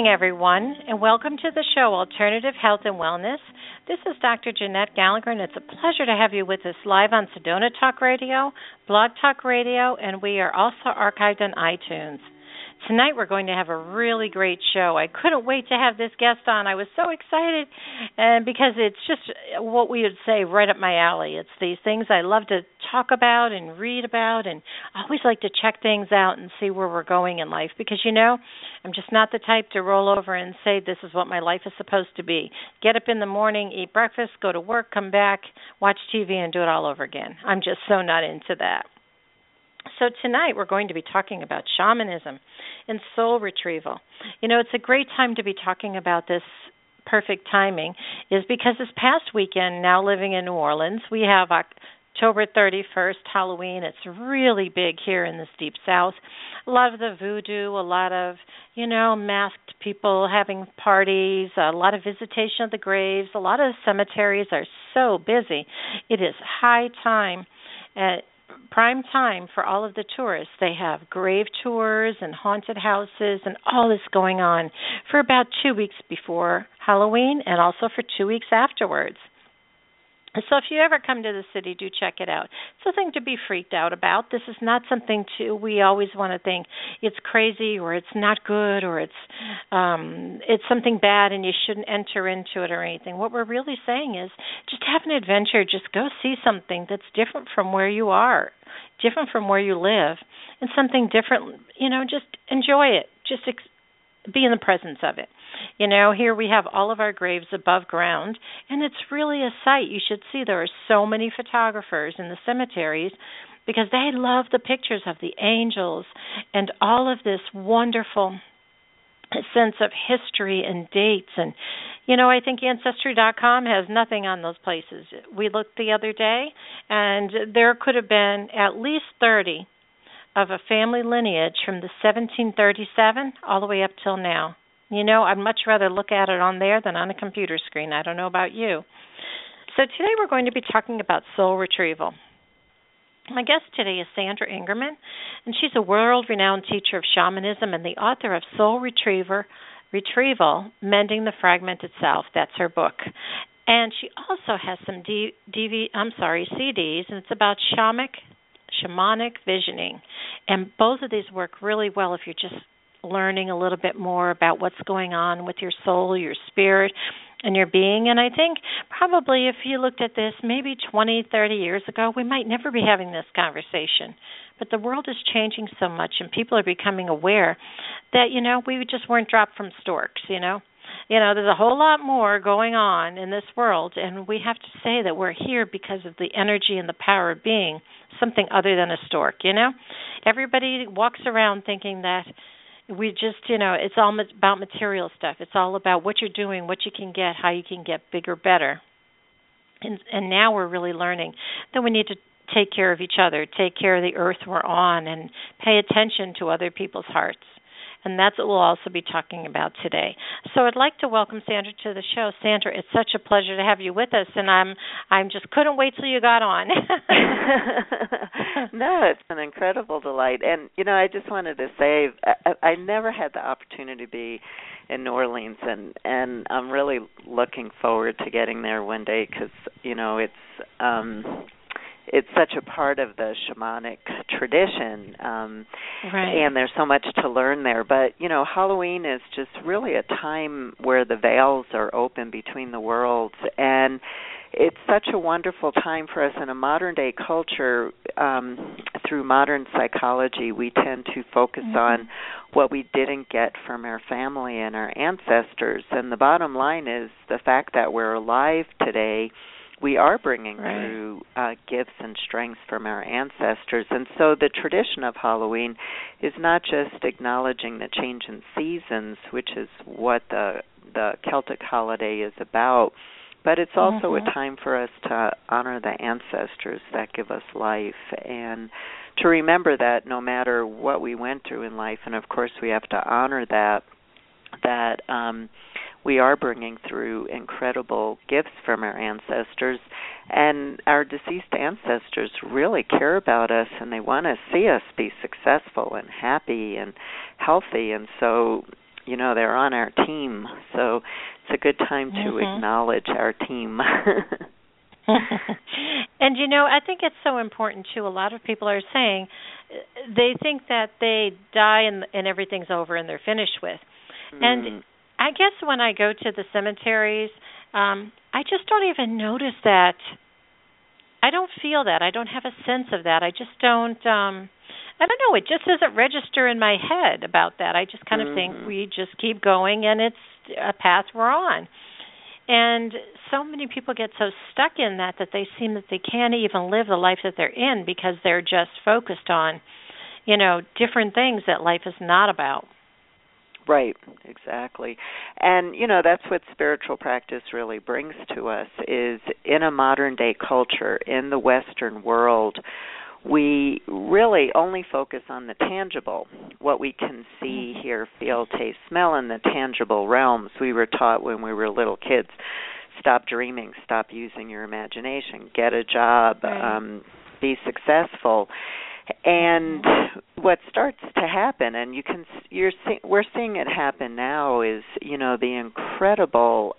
evening, everyone, and welcome to the show Alternative Health and Wellness. This is Dr. Jeanette Gallagher, and it's a pleasure to have you with us live on Sedona Talk Radio, Blog Talk Radio, and we are also archived on iTunes. Tonight we're going to have a really great show. I couldn't wait to have this guest on. I was so excited, and because it's just what we would say right up my alley. It's these things I love to talk about and read about, and I always like to check things out and see where we're going in life because, you know, I'm just not the type to roll over and say this is what my life is supposed to be. Get up in the morning, eat breakfast, go to work, come back, watch TV, and do it all over again. I'm just so not into that. So tonight we're going to be talking about shamanism and soul retrieval. You know, it's a great time to be talking about this. Perfect timing is because this past weekend, now living in New Orleans, we have October 31st, Halloween. It's really big here in this deep south. A lot of the voodoo, a lot of, you know, masked people having parties, a lot of visitation of the graves. A lot of cemeteries are so busy. It is high time prime time for all of the tourists. They have grave tours and haunted houses and all this going on for about 2 weeks before Halloween and also for 2 weeks afterwards. So if you ever come to the city, do check it out. It's nothing to be freaked out about. This is not something we always want to think it's crazy or it's not good or it's something bad and you shouldn't enter into it or anything. What we're really saying is just have an adventure. Just go see something that's different from where you are, different from where you live, and something different, you know, just enjoy it. Just be in the presence of it. You know, here we have all of our graves above ground, and it's really a sight. You should see there are so many photographers in the cemeteries because they love the pictures of the angels and all of this wonderful sense of history and dates. And, you know, I think Ancestry.com has nothing on those places. We looked the other day, and there could have been at least 30 of a family lineage from the 1737 all the way up till now. You know, I'd much rather look at it on there than on a computer screen. I don't know about you. So today we're going to be talking about soul retrieval. My guest today is Sandra Ingerman, and she's a world-renowned teacher of shamanism and the author of Soul Retrieval, Mending the Fragmented Self. That's her book. And she also has some CDs, and it's about shamanic visioning. And both of these work really well if you're just learning a little bit more about what's going on with your soul, your spirit, and your being. And I think probably if you looked at this maybe 20, 30 years ago, we might never be having this conversation. But the world is changing so much, and people are becoming aware that, you know, we just weren't dropped from storks, you know. You know, there's a whole lot more going on in this world, and we have to say that we're here because of the energy and the power of being something other than a stork, you know. Everybody walks around thinking that we just, you know, it's all about material stuff. It's all about what you're doing, what you can get, how you can get bigger, better. And now we're really learning that we need to take care of each other, take care of the earth we're on, and pay attention to other people's hearts. And that's what we'll also be talking about today. So I'd like to welcome Sandra to the show. Sandra, it's such a pleasure to have you with us, and I'm just couldn't wait till you got on. No, it's an incredible delight. And, you know, I just wanted to say I never had the opportunity to be in New Orleans, and I'm really looking forward to getting there one day because, you know, it's such a part of the shamanic tradition, right. And there's so much to learn there. But, you know, Halloween is just really a time where the veils are open between the worlds, and it's such a wonderful time for us in a modern-day culture. Through modern psychology, we tend to focus on what we didn't get from our family and our ancestors, and the bottom line is the fact that we're alive today. We are bringing through gifts and strengths from our ancestors. And so the tradition of Halloween is not just acknowledging the change in seasons, which is what the Celtic holiday is about, but it's also a time for us to honor the ancestors that give us life and to remember that no matter what we went through in life, and of course we have to honor that we are bringing through incredible gifts from our ancestors, and our deceased ancestors really care about us, and they want to see us be successful and happy and healthy. And so they're on our team. So it's a good time to acknowledge our team. And I think it's so important too. A lot of people are saying they think that they die and everything's over and they're finished with. And I guess when I go to the cemeteries, I just don't even notice that. I don't feel that. I don't have a sense of that. I just don't. I don't know. It just doesn't register in my head about that. I just kind of think we just keep going, and it's a path we're on. And so many people get so stuck in that they seem that they can't even live the life that they're in because they're just focused on, different things that life is not about. Right, exactly. And, that's what spiritual practice really brings to us is in a modern-day culture, in the Western world, we really only focus on the tangible, what we can see, hear, feel, taste, smell in the tangible realms. We were taught when we were little kids, stop dreaming, stop using your imagination, get a job, be successful. And what starts to happen, and we're seeing it happen now, is the incredible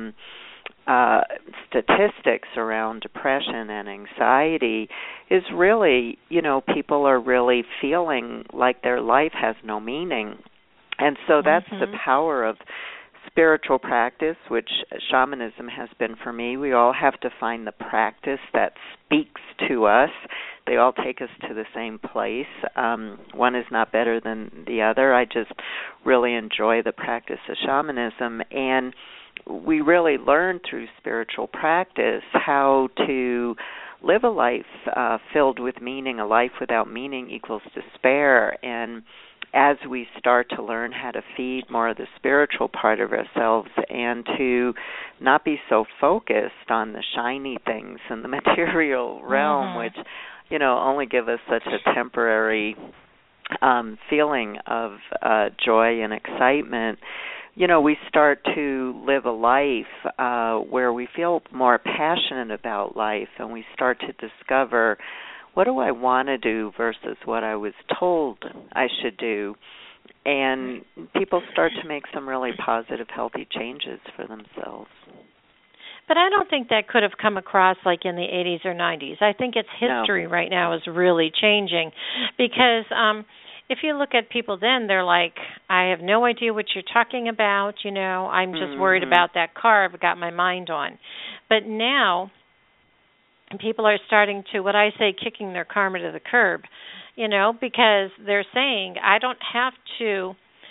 statistics around depression and anxiety is really, people are really feeling like their life has no meaning. And so that's the power of spiritual practice, which shamanism has been for me. We all have to find the practice that speaks to us. They all take us to the same place. One is not better than the other. I just really enjoy the practice of shamanism. And we really learn through spiritual practice how to live a life filled with meaning. A life without meaning equals despair. And as we start to learn how to feed more of the spiritual part of ourselves and to not be so focused on the shiny things in the material realm, which, only give us such a temporary feeling of joy and excitement, we start to live a life where we feel more passionate about life, and we start to discover, what do I want to do versus what I was told I should do? And people start to make some really positive, healthy changes for themselves. But I don't think that could have come across like in the 80s or 90s. I think its history right now is really changing because if you look at people then, they're like, I have no idea what you're talking about, I'm just worried about that car I've got my mind on. But now people are starting to, what I say, kicking their karma to the curb, because they're saying, I don't have to,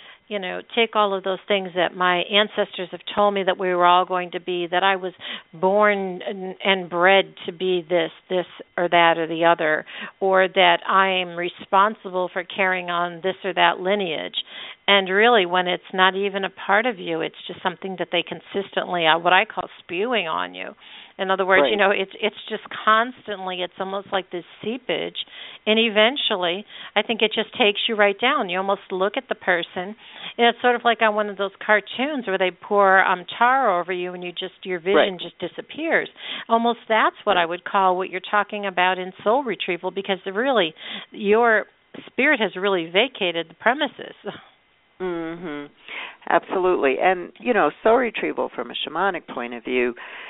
take all of those things that my ancestors have told me that we were all going to be, that I was born and bred to be this or that or the other, or that I am responsible for carrying on this or that lineage. And really, when it's not even a part of you, it's just something that they consistently, what I call spewing on you. In other words, it's just constantly, it's almost like this seepage. And eventually, I think it just takes you right down. You almost look at the person, and it's sort of like on one of those cartoons where they pour tar over you and your vision just disappears. Almost that's what I would call what you're talking about in soul retrieval, because really, your spirit has really vacated the premises. Absolutely. And, soul retrieval from a shamanic point of view,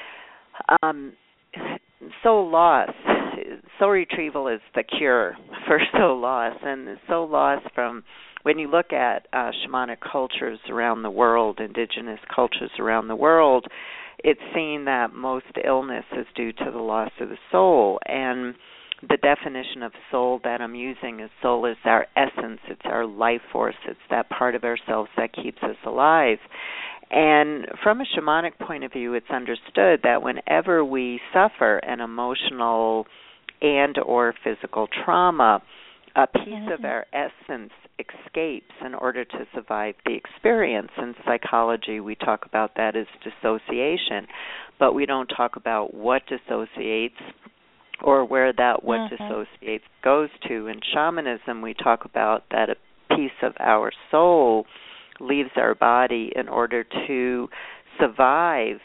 soul loss. Soul retrieval is the cure for soul loss. And soul loss, from when you look at shamanic cultures around the world, indigenous cultures around the world, it's seen that most illness is due to the loss of the soul. And the definition of soul that I'm using is soul is our essence, it's our life force, it's that part of ourselves that keeps us alive. And from a shamanic point of view, it's understood that whenever we suffer an emotional and or physical trauma, a piece of our essence escapes in order to survive the experience. In psychology, we talk about that as dissociation, but we don't talk about what dissociates or where that what dissociates goes to. In shamanism, we talk about that a piece of our soul leaves our body in order to survive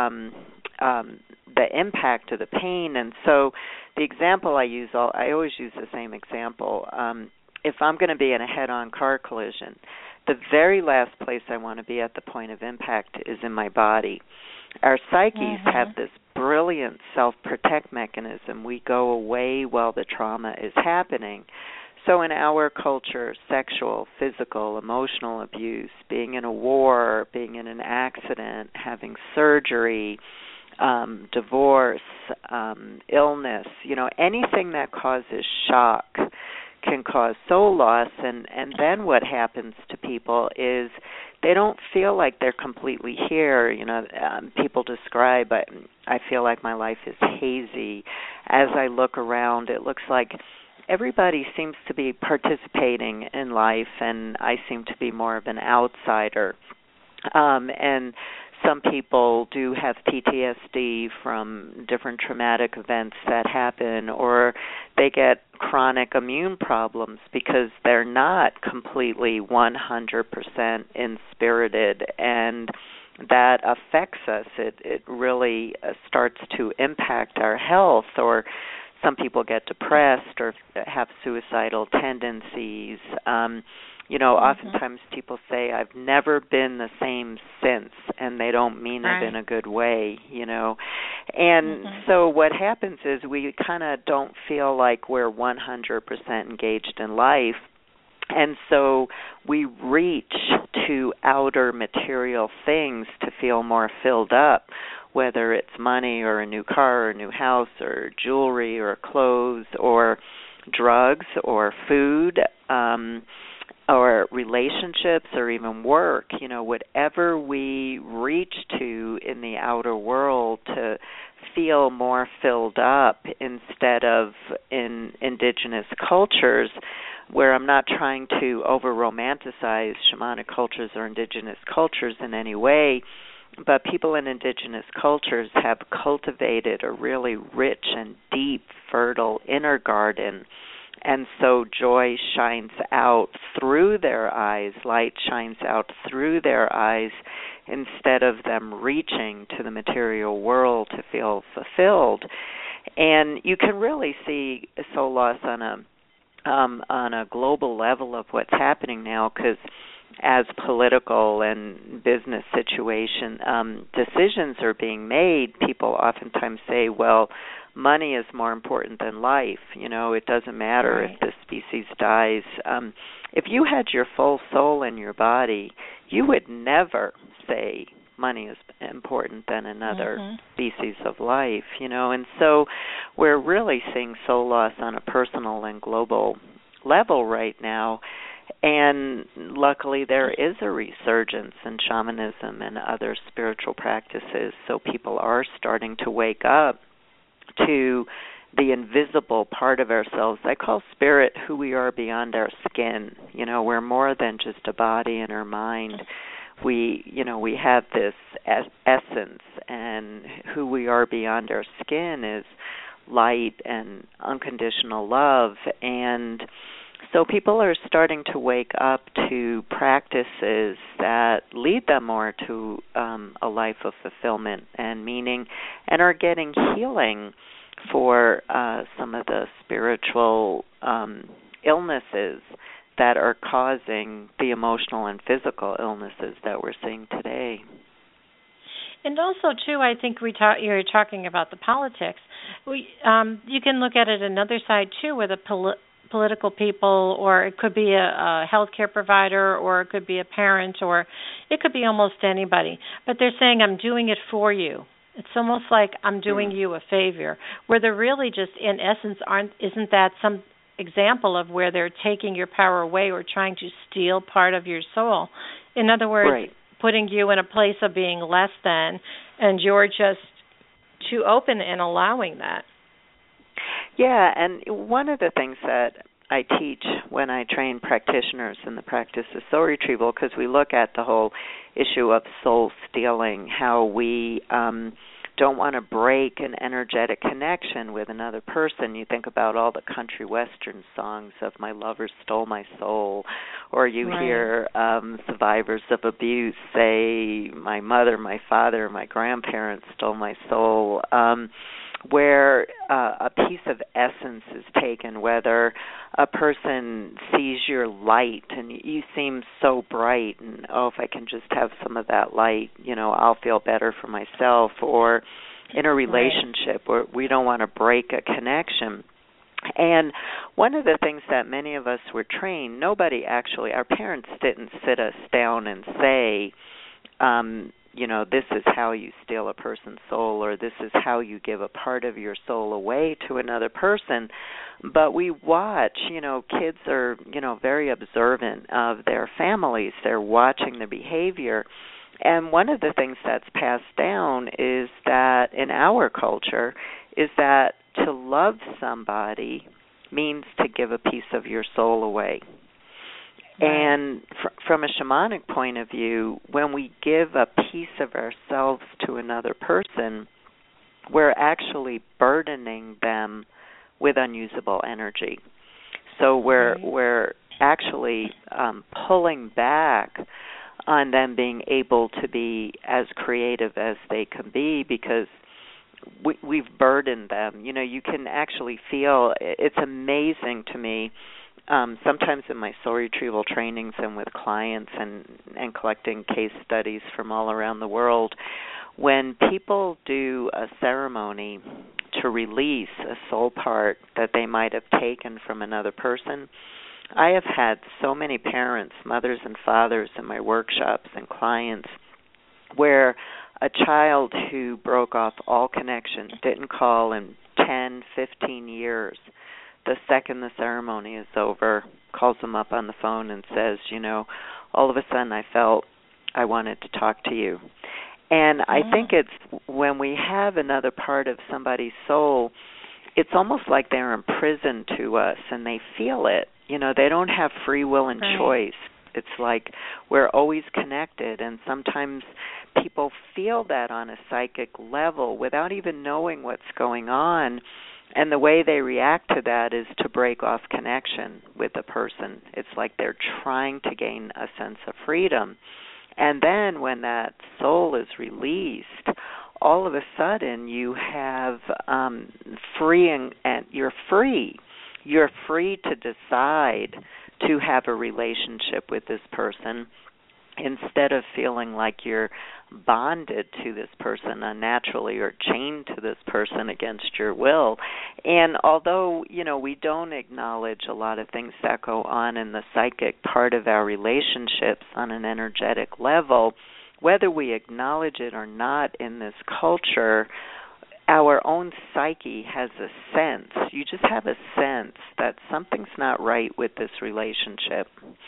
the impact of the pain. And so the example I always use the same example. If I'm going to be in a head-on car collision, the very last place I want to be at the point of impact is in my body. Our psyches have this brilliant self-protect mechanism. We go away while the trauma is happening. So in our culture, sexual, physical, emotional abuse, being in a war, being in an accident, having surgery, divorce, illness, anything that causes shock can cause soul loss. And then what happens to people is they don't feel like they're completely here. People describe, I feel like my life is hazy. As I look around, it looks like everybody seems to be participating in life, and I seem to be more of an outsider. And some people do have PTSD from different traumatic events that happen, or they get chronic immune problems because they're not completely 100% inspirited, and that affects us. It really starts to impact our health, or some people get depressed or have suicidal tendencies. Oftentimes people say, I've never been the same since, and they don't mean it in a good way, And so what happens is we kind of don't feel like we're 100% engaged in life, and so we reach to outer material things to feel more filled up, whether it's money or a new car or a new house or jewelry or clothes or drugs or food, or relationships or even work, whatever we reach to in the outer world to feel more filled up, instead of in indigenous cultures, where I'm not trying to over-romanticize shamanic cultures or indigenous cultures in any way, but people in indigenous cultures have cultivated a really rich and deep, fertile inner garden. And so joy shines out through their eyes, light shines out through their eyes, instead of them reaching to the material world to feel fulfilled. And you can really see soul loss on a global level of what's happening now, because as political and business decisions are being made, people oftentimes say, well, money is more important than life. It doesn't matter if the species dies. If you had your full soul in your body, you would never say money is important than another species of life, And so we're really seeing soul loss on a personal and global level right now. And luckily there is a resurgence in shamanism and other spiritual practices, so people are starting to wake up to the invisible part of ourselves. I call spirit who we are beyond our skin. We're more than just a body and our mind. We have this essence, and who we are beyond our skin is light and unconditional love. And so people are starting to wake up to practices that lead them more to a life of fulfillment and meaning, and are getting healing for some of the spiritual illnesses that are causing the emotional and physical illnesses that we're seeing today. And also, too, I think you're talking about the politics. You can look at it another side, too, where the political people, or it could be a healthcare provider, or it could be a parent, or it could be almost anybody. But they're saying, I'm doing it for you. It's almost like I'm doing you a favor, where they're really just, in essence, isn't that some example of where they're taking your power away or trying to steal part of your soul? In other words, putting you in a place of being less than, and you're just too open and allowing that. Yeah, and one of the things that I teach when I train practitioners in the practice of soul retrieval, because we look at the whole issue of soul stealing, how we don't want to break an energetic connection with another person. You think about all the country western songs of "My lover stole my soul," or you hear survivors of abuse say, "My mother, my father, my grandparents stole my soul." where a piece of essence is taken, whether a person sees your light and you seem so bright and, oh, if I can just have some of that light, I'll feel better for myself, or in a relationship where we don't want to break a connection. And one of the things that many of us were trained, our parents didn't sit us down and say, this is how you steal a person's soul, or this is how you give a part of your soul away to another person. But we watch, kids are, very observant of their families. They're watching the behavior. And one of the things that's passed down is that in our culture is that to love somebody means to give a piece of your soul away. And from a shamanic point of view, when we give a piece of ourselves to another person, we're actually burdening them with unusable energy. So we're actually pulling back on them being able to be as creative as they can be, because we've burdened them. You can actually feel, it's amazing to me, sometimes in my soul retrieval trainings and with clients and collecting case studies from all around the world, when people do a ceremony to release a soul part that they might have taken from another person, I have had so many parents, mothers and fathers in my workshops and clients, where a child who broke off all connection, didn't call in 10, 15 years, the second the ceremony is over, calls them up on the phone and says, all of a sudden I felt I wanted to talk to you. And I think it's when we have another part of somebody's soul, it's almost like they're imprisoned to us and they feel it. They don't have free will and choice. It's like we're always connected, and sometimes people feel that on a psychic level without even knowing what's going on. And the way they react to that is to break off connection with the person. It's like they're trying to gain a sense of freedom. And then when that soul is released, all of a sudden you have freeing, and you're free. You're free to decide to have a relationship with this person instead of feeling like you're bonded to this person unnaturally or chained to this person against your will. And although, we don't acknowledge a lot of things that go on in the psychic part of our relationships on an energetic level, whether we acknowledge it or not in this culture, our own psyche has a sense. You just have a sense that something's not right with this relationship.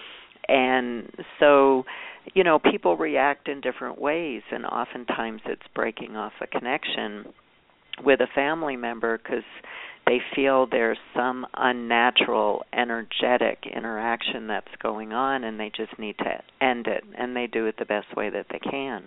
And so, people react in different ways, and oftentimes it's breaking off a connection with a family member because they feel there's some unnatural, energetic interaction that's going on, and they just need to end it, and they do it the best way that they can.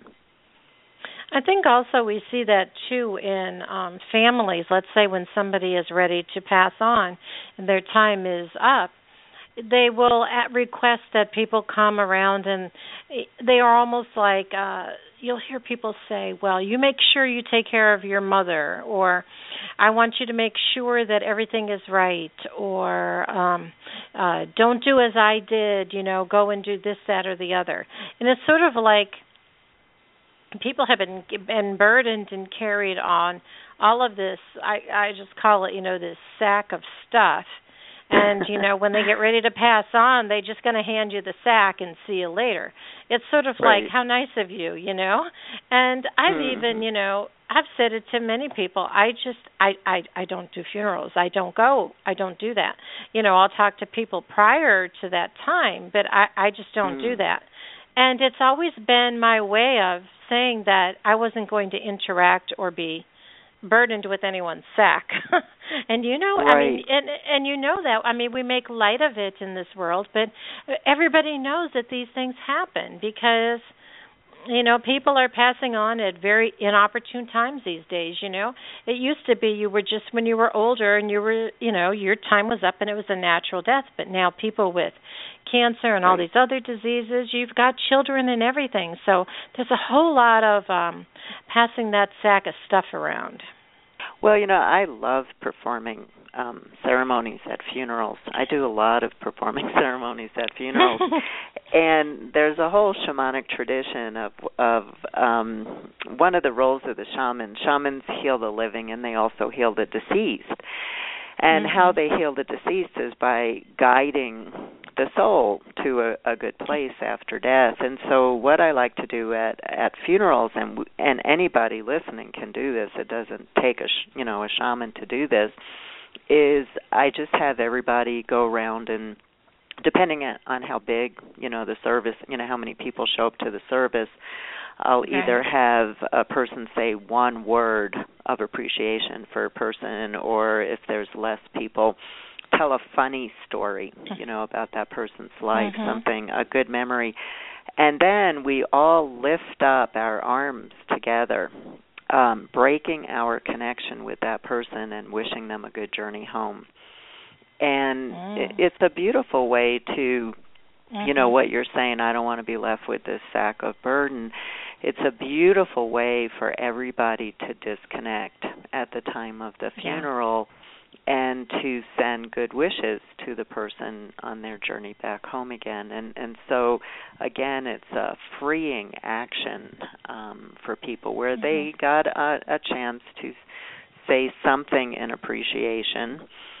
I think also we see that, too, in families. Let's say when somebody is ready to pass on and their time is up, they will request that people come around, and they are almost like, you'll hear people say, well, you make sure you take care of your mother, or I want you to make sure that everything is right, or don't do as I did, go and do this, that, or the other. And it's sort of like people have been burdened and carried on all of this, I just call it, this sack of stuff. And, when they get ready to pass on, they're just going to hand you the sack and see you later. It's sort of like, how nice of you, And I've even, I've said it to many people. I don't do funerals. I don't go. I don't do that. I'll talk to people prior to that time, but I just don't do that. And it's always been my way of saying that I wasn't going to interact or be burdened with anyone's sack. And that, we make light of it in this world, but everybody knows that these things happen because, people are passing on at very inopportune times these days, It used to be you were just when you were older and you were, your time was up and it was a natural death, but now people with cancer and all these other diseases, you've got children and everything. So there's a whole lot of passing that sack of stuff around. Well, I love performing ceremonies at funerals. I do a lot of performing ceremonies at funerals. And there's a whole shamanic tradition of one of the roles of the shaman. Shamans heal the living, and they also heal the deceased. And how they heal the deceased is by guiding the soul to a good place after death. And so what I like to do at funerals, and anybody listening can do this, it doesn't take a shaman to do this, is I just have everybody go around, and depending on how big, the service, how many people show up to the service, I'll either have a person say one word of appreciation for a person, or if there's less people, tell a funny story, about that person's life, something, a good memory. And then we all lift up our arms together, breaking our connection with that person and wishing them a good journey home. And it's a beautiful way to, what you're saying, I don't want to be left with this sack of burden. It's a beautiful way for everybody to disconnect at the time of the funeral and to send good wishes to the person on their journey back home again. And so, again, it's a freeing action for people where they got a chance to say something in appreciation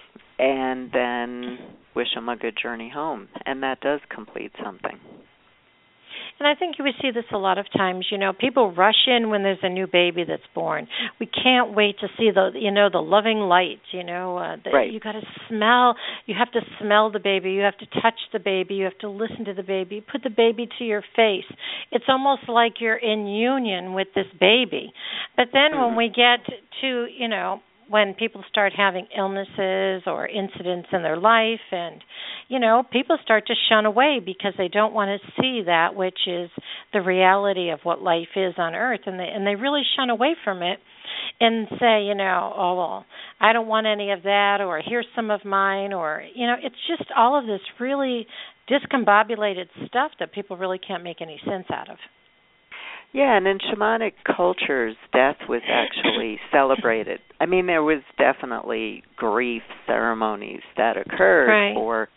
and then wish them a good journey home. And that does complete something. And I think you would see this a lot of times. People rush in when there's a new baby that's born. We can't wait to see the loving light. Right. You got to smell. You have to smell the baby. You have to touch the baby. You have to listen to the baby. Put the baby to your face. It's almost like you're in union with this baby. But then when we get to when people start having illnesses or incidents in their life, and people start to shun away because they don't want to see that which is the reality of what life is on earth, and they really shun away from it and say, oh well, I don't want any of that, or here's some of mine, or it's just all of this really discombobulated stuff that people really can't make any sense out of. Yeah, and in shamanic cultures, death was actually celebrated. I mean, there was definitely grief ceremonies that occurred for,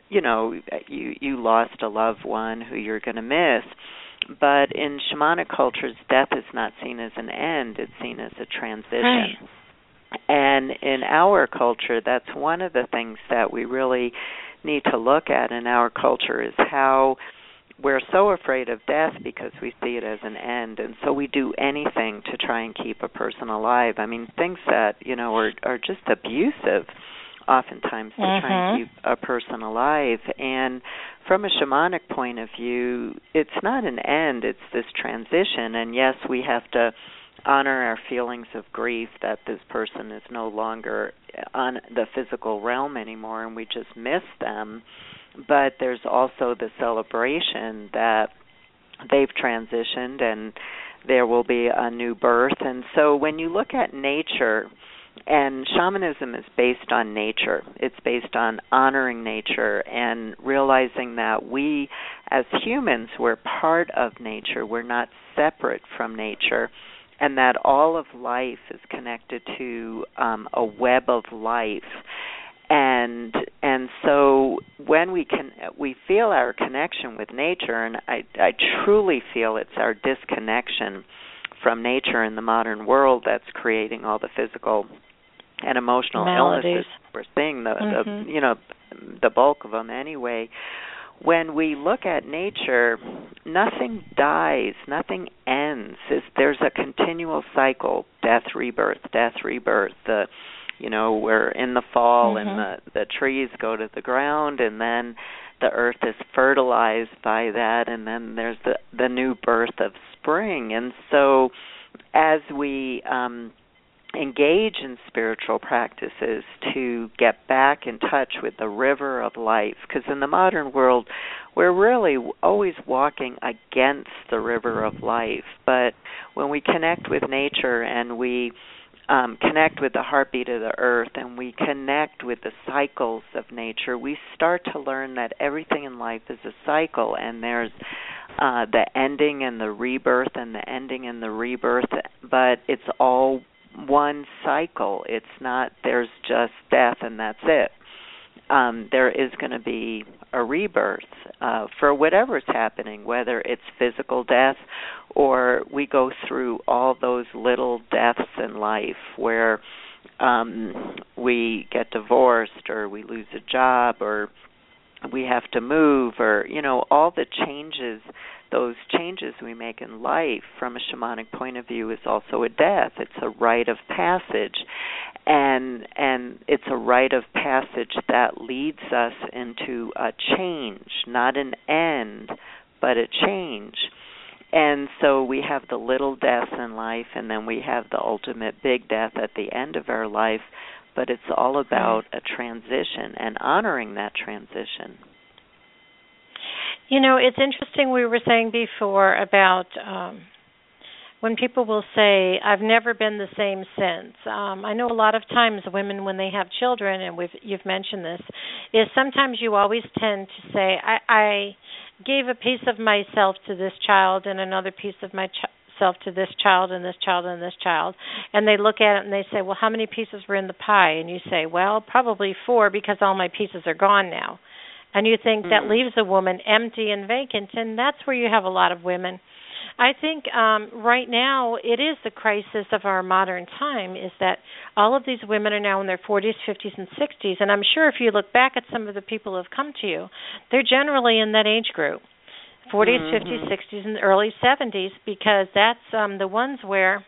you lost a loved one who you're going to miss. But in shamanic cultures, death is not seen as an end. It's seen as a transition. And in our culture, that's one of the things that we really need to look at in our culture, is how we're so afraid of death because we see it as an end, and so we do anything to try and keep a person alive. I mean, things that, are just abusive oftentimes to try and keep a person alive. And from a shamanic point of view, it's not an end, it's this transition. And yes, we have to honor our feelings of grief that this person is no longer on the physical realm anymore and we just miss them. But there's also the celebration that they've transitioned and there will be a new birth. And so when you look at nature, and shamanism is based on nature, it's based on honoring nature and realizing that we as humans, we're part of nature, we're not separate from nature, and that all of life is connected to a web of life. And so when we feel our connection with nature, and I truly feel it's our disconnection from nature in the modern world that's creating all the physical and emotional illnesses we're seeing, the bulk of them anyway. When we look at nature, nothing dies, nothing ends. There's a continual cycle, death, rebirth, we're in the fall and the trees go to the ground, and then the earth is fertilized by that, and then there's the new birth of spring. And so as we engage in spiritual practices to get back in touch with the river of life, because in the modern world we're really always walking against the river of life. But when we connect with nature and we connect with the heartbeat of the earth and we connect with the cycles of nature, we start to learn that everything in life is a cycle, and there's the ending and the rebirth and the ending and the rebirth, but it's all one cycle. It's not there's just death and that's it. There is going to be a rebirth for whatever's happening, whether it's physical death or we go through all those little deaths in life where we get divorced or we lose a job or we have to move or, all the changes. Those changes we make in life from a shamanic point of view is also a death. It's a rite of passage. And it's a rite of passage that leads us into a change, not an end, but a change. And so we have the little deaths in life, and then we have the ultimate big death at the end of our life, but it's all about a transition and honoring that transition. It's interesting we were saying before about when people will say, I've never been the same since. I know a lot of times women, when they have children, and you've mentioned this, is sometimes you always tend to say, I gave a piece of myself to this child and another piece of myself to this child and this child and this child. And they look at it and they say, well, how many pieces were in the pie? And you say, well, probably 4 because all my pieces are gone now. And you think that leaves a woman empty and vacant, and that's where you have a lot of women. I think right now it is the crisis of our modern time is that all of these women are now in their 40s, 50s, and 60s, and I'm sure if you look back at some of the people who have come to you, they're generally in that age group, 40s, 50s, 60s, and early 70s, because that's the ones where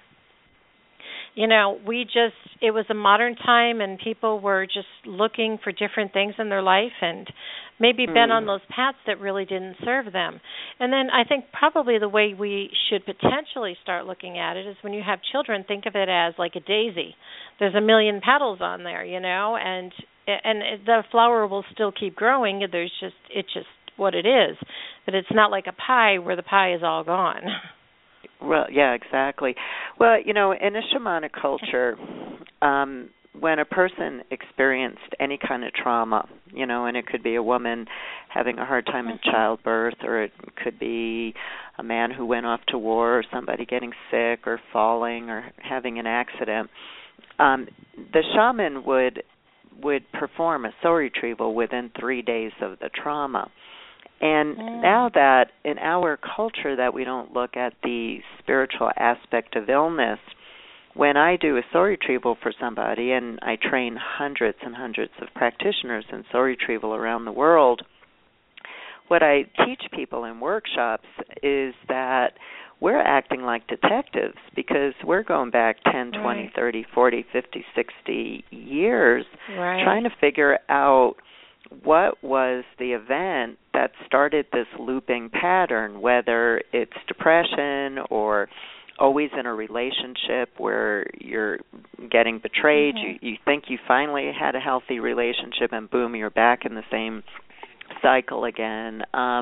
it was a modern time and people were just looking for different things in their life and maybe been on those paths that really didn't serve them. And then I think probably the way we should potentially start looking at it is when you have children, think of it as like a daisy. There's a million petals on there, and the flower will still keep growing. It's just what it is. But it's not like a pie where the pie is all gone. Well, yeah, exactly. Well, in a shamanic culture, when a person experienced any kind of trauma, and it could be a woman having a hard time in childbirth, or it could be a man who went off to war, or somebody getting sick or falling or having an accident, the shaman would perform a soul retrieval within 3 days of the trauma. And now that in our culture that we don't look at the spiritual aspect of illness, when I do a soul retrieval for somebody, and I train hundreds and hundreds of practitioners in soul retrieval around the world, what I teach people in workshops is that we're acting like detectives because we're going back 10, 20, 30, 40, 50, 60 years trying to figure out what was the event that started this looping pattern, whether it's depression or always in a relationship where you're getting betrayed, you think you finally had a healthy relationship and boom, you're back in the same cycle again,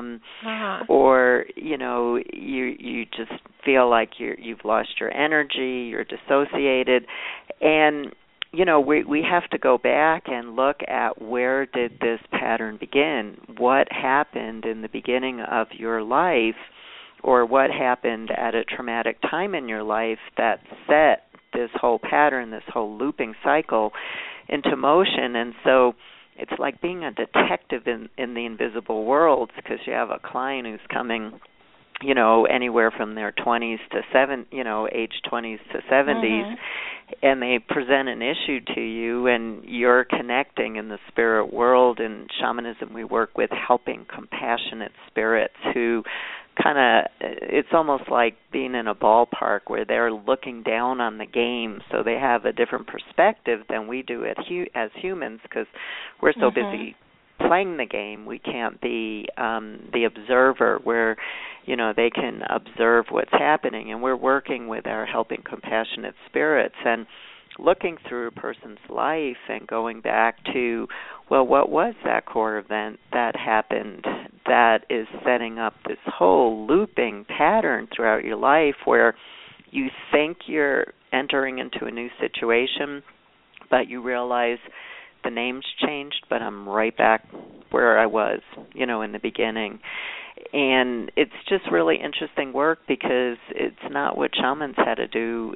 or you just feel like you've lost your energy, you're dissociated, and we have to go back and look at where did this pattern begin? What happened in the beginning of your life, or what happened at a traumatic time in your life that set this whole pattern, this whole looping cycle into motion? And so it's like being a detective in the invisible worlds, because you have a client who's coming anywhere from their 20s to age 20s to 70s, and they present an issue to you, and you're connecting in the spirit world. In shamanism, we work with helping compassionate spirits who it's almost like being in a ballpark where they're looking down on the game, so they have a different perspective than we do as humans, because we're so busy playing the game. We can't be the observer where they can observe what's happening, and we're working with our helping compassionate spirits and looking through a person's life and going back to, well, what was that core event that happened that is setting up this whole looping pattern throughout your life where you think you're entering into a new situation, but you realize the name's changed, but I'm right back where I was, in the beginning. And it's just really interesting work because it's not what shamans had to do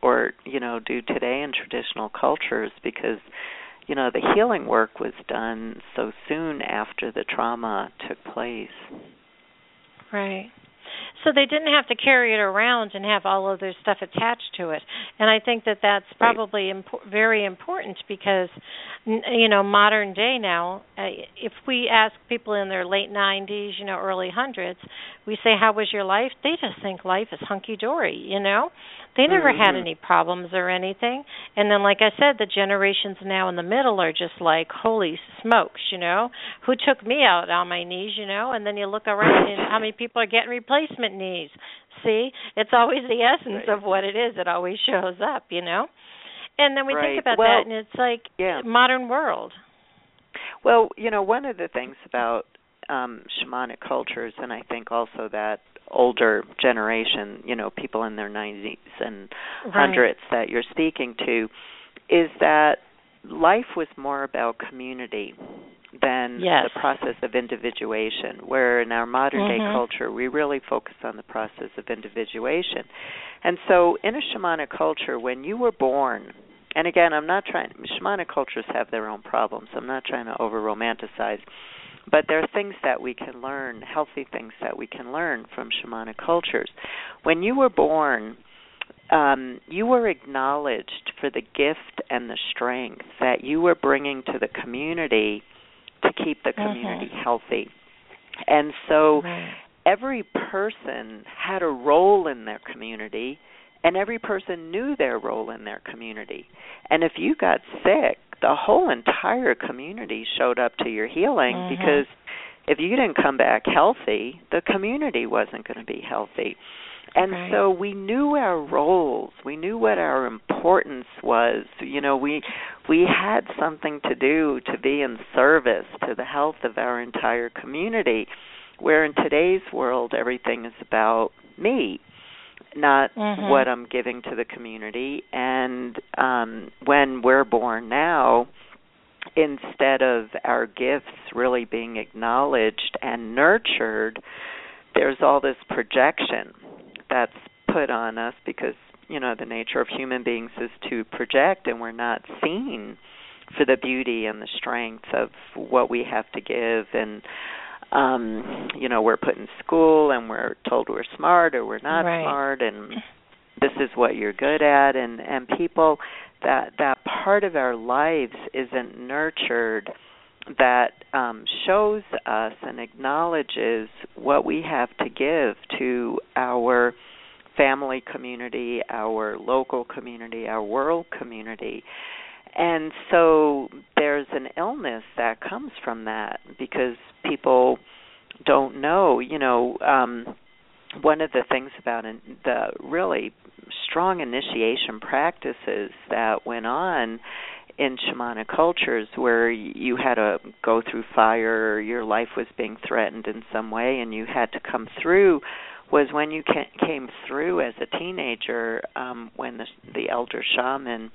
do today in traditional cultures, because the healing work was done so soon after the trauma took place. Right. So they didn't have to carry it around and have all of their stuff attached to it. And I think that that's probably very important because, modern day now, if we ask people in their late 90s, early hundreds, we say, how was your life? They just think life is hunky-dory, They never had any problems or anything. And then, like I said, the generations now in the middle are just like, holy smokes, who took me out on my knees, and then you look around and how many people are getting replacement knees. See, it's always the essence of what it is. It always shows up, And then we think about that, and it's like modern world. Well, one of the things about shamanic cultures, and I think also that older generation, people in their 90s and hundreds that you're speaking to, is that life was more about community than the process of individuation, where in our modern day culture we really focus on the process of individuation. And so in a shamanic culture, when you were born, and again, shamanic cultures have their own problems, I'm not trying to over-romanticize, but there are things that we can learn, healthy things that we can learn from shamanic cultures. When you were born, you were acknowledged for the gift and the strength that you were bringing to the community to keep the community healthy. And so every person had a role in their community, and every person knew their role in their community. And if you got sick, the whole entire community showed up to your healing, because if you didn't come back healthy, the community wasn't going to be healthy. And so we knew our roles. We knew what our importance was. We had something to do to be in service to the health of our entire community, where in today's world everything is about me, not what I'm giving to the community. And when we're born now, instead of our gifts really being acknowledged and nurtured, there's all this projection that's put on us because, the nature of human beings is to project, and we're not seen for the beauty and the strength of what we have to give. And we're put in school and we're told we're smart or we're not smart, and this is what you're good at, and people, that part of our lives isn't nurtured, that shows us and acknowledges what we have to give to our family community, our local community, our world community. And so there's an illness that comes from that because people don't know. One of the things about the really strong initiation practices that went on in shamanic cultures, where you had to go through fire or your life was being threatened in some way and you had to come through, was when you came through as a teenager, when the elder shaman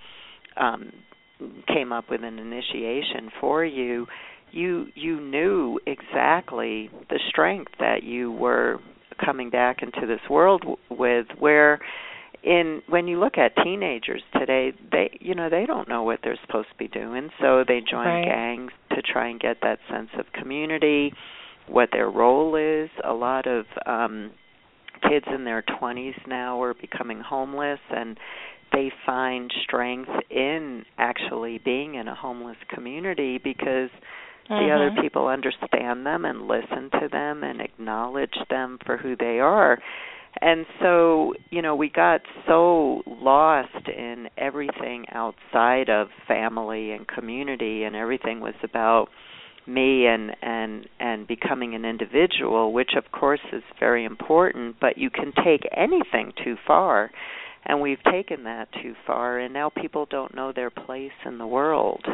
came up with an initiation for you, you knew exactly the strength that you were coming back into this world with, where when you look at teenagers today, they don't know what they're supposed to be doing, so they join gangs to try and get that sense of community, what their role is. A lot of kids in their 20s now are becoming homeless, and they find strength in actually being in a homeless community because the other people understand them and listen to them and acknowledge them for who they are. And so, we got so lost in everything outside of family and community, and everything was about me and becoming an individual, which of course is very important, but you can take anything too far. And we've taken that too far, and now people don't know their place in the world.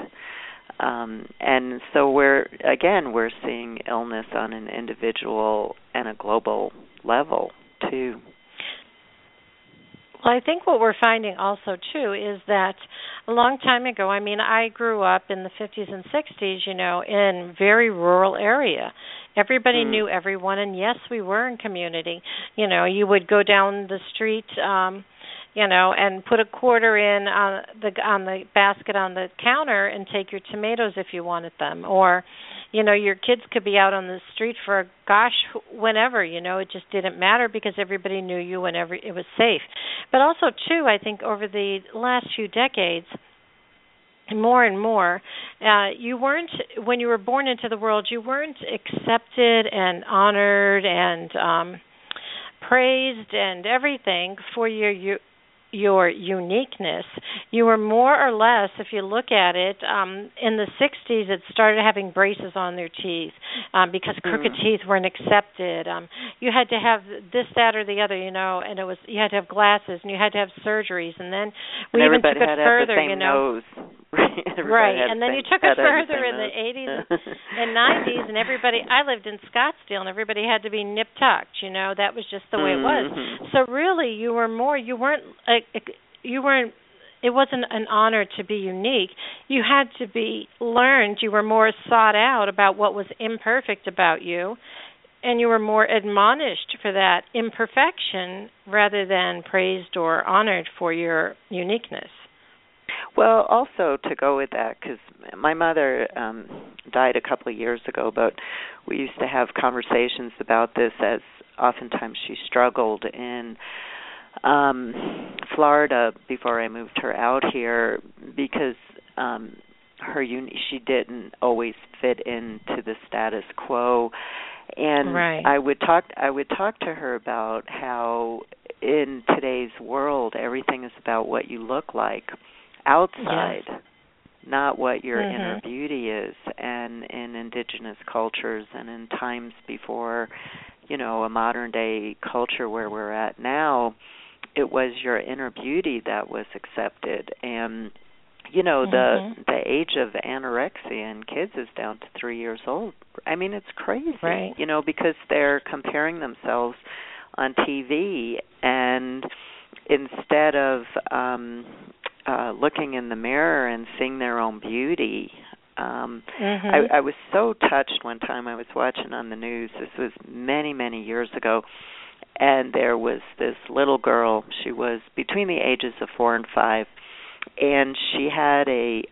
And so we're seeing illness on an individual and a global level too. Well, I think what we're finding also too is that a long time ago, I mean, I grew up in the 50s and 60s, in very rural area. Everybody Mm. knew everyone, and yes, we were in community. You would go down the street, and put a quarter in on the basket on the counter and take your tomatoes if you wanted them, or your kids could be out on the street for whenever, it just didn't matter because everybody knew you whenever it was safe. But also too, I think over the last few decades, more and more, you weren't, when you were born into the world, you weren't accepted and honored and praised and everything for your uniqueness. You were more or less, if you look at it, in the 60s it started having braces on their teeth because crooked teeth weren't accepted. You had to have this, that, or the other, and you had to have glasses and you had to have surgeries, and then we even took it further, nose. Right, and then you took it further in the 80s and 90s, and I lived in Scottsdale, and everybody had to be nip-tucked, that was just the way it was. So really, you weren't, it wasn't an honor to be unique. You had to be learned. You were more sought out about what was imperfect about you, and you were more admonished for that imperfection rather than praised or honored for your uniqueness. Well, also to go with that, because my mother died a couple of years ago, but we used to have conversations about this as oftentimes she struggled in Florida before I moved her out here because she didn't always fit into the status quo, and right. I would talk to her about how in today's world everything is about what you look like outside, yes. not what your inner beauty is. And in indigenous cultures and in times before, a modern day culture where we're at now, it was your inner beauty that was accepted. And the age of anorexia in kids is down to 3 years old. I mean, it's crazy, right. Because they're comparing themselves on TV, and instead of looking in the mirror and seeing their own beauty. I was so touched one time. I was watching on the news. This was many, many years ago, and there was this little girl. She was between the ages of 4 and 5, and she had